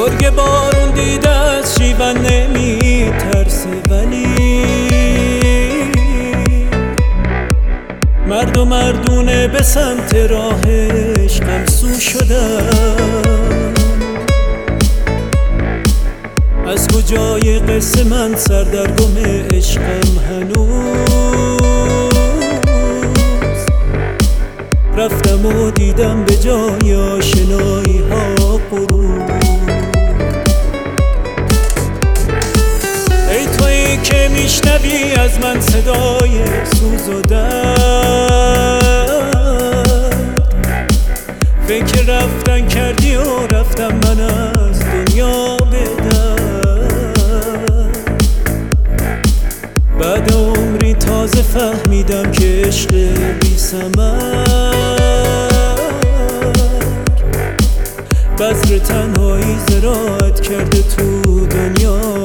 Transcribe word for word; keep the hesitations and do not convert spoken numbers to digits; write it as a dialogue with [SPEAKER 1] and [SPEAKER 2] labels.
[SPEAKER 1] گرگ بارون دیده از شیون نمی ترسه، ولی مرد و مردونه به سمت راهش غمسو شدن. از کجای قصه من سردرگم عشقم هنوز، رفتم و دیدم به جای آشنایی ها غرور. ای تویی که میشنوی از من صدای سوز و درد، فکر رفتن کردی و رفتم من از دنیا به درد. بعد عمری تازه فهمیدم که عشق بی ثمر بذر تنهایی زراعت کرده تو دنیا.